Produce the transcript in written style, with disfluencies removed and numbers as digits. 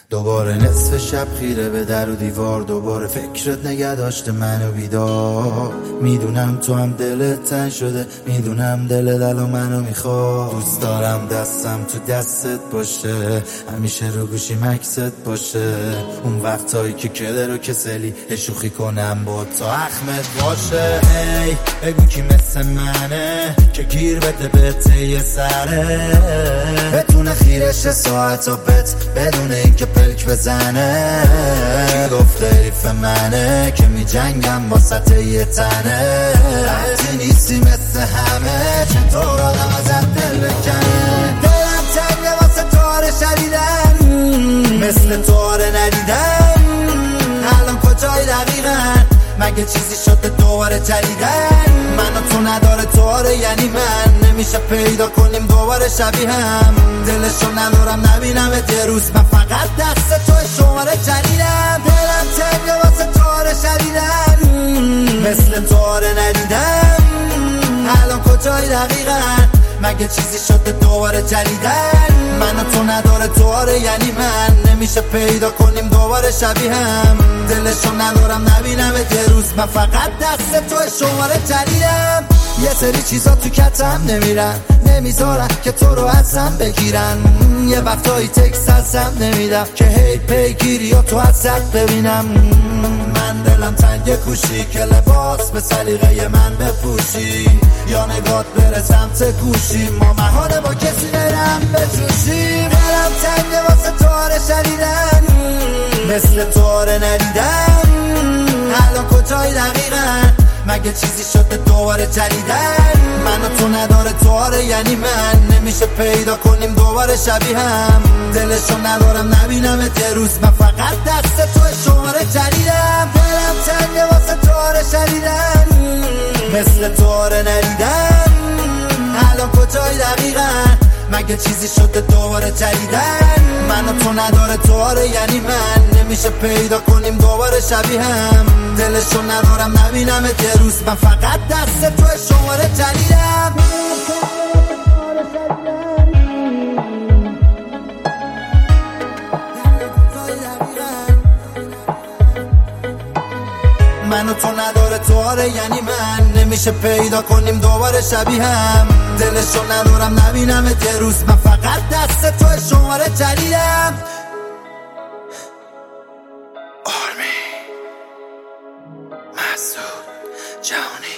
دوباره نصف شب خیره به در و دیوار، دوباره فکرت نگه داشته منو بیدار. میدونم تو هم دلت تنگ شده، میدونم دلت الان منو میخواد. دوست دارم دستم تو دستت باشه، همیشه رو گوشی مکست باشه. اون وقتایی که کدر و کسلی شوخی کنم با تو اخمت باشه. ای بگو کی مثل منه که گیر بده به ته سره، بتونه خیرش ساعت و بت بدون اینکه پلک بزنه. کی گفته حریف منه که می جنگم واسط یه تنه. رفتی نیستی مثل همه، چطور آدم ازت دل بکنه. دلم تنگه واسه تاره شدیدن، مثل تاره ندیدن. الان کجای دقیقا؟ مگه چیزی شده دوباره جدیدن؟ من و تو نداره تواره، یعنی من نمیشه پیدا کنیم دوباره شبیه هم. دلشو ندارم نبینمت یه روز، من فقط دست تو شماره جدیدم. دلم تنگه واسه تواره شدیدن، مثل تواره ندیدن. الان کجای دقیقا؟ مگه چیزی شده دوباره جدیدن؟ من و تو نداره تواره، یعنی من نمیشه پیدا کنیم دوباره شبیه هم. دلشو ندارم نبینمت یه روز، من فقط دست تو شماره جدیدم. یه سری چیزا تو کتم نمیرن، نمیذارن که تو رو ازم بگیرن. یه وقتایی تکست ازم نمیدم که هی پیگیری یا تو ازت ببینم. من دلم تنگ کوشی که لباس به سلیقه من بپوشی، یا نگات بره سمت گوشی، ما محاله با کسی برم بجوشیم. دلم تنگ واسه تواره شدیدن، مثل تواره ندیدن. الان کجای دقیقا؟ مگه چیزی شده دوباره جدیدن؟ من و تو نداره تواره، یعنی من نمیشه پیدا کنیم دوباره شبیه هم. دلشو ندارم نبینمت یه روز، من فقط دست تو شماره جدیدم. دلم تنگه واسه تواره شدیدن، مثل تواره ندیدن. الان کجای دقیقا؟ مگه چیزی شده دوباره جدیدن؟ من و تو نداره تواره، یعنی من نمیشه پیدا کنیم دوباره شبیه هم. دلشو ندارم نبینمت یه روز، من فقط دست تو شماره جدیدم. من و تو نداره تواره، یعنی من نمیشه پیدا کنیم دوباره شبیه هم. دلشو ندارم نبینمت یه روز، من فقط دست تو شماره جدیدم. آرمی مسعود جهانی.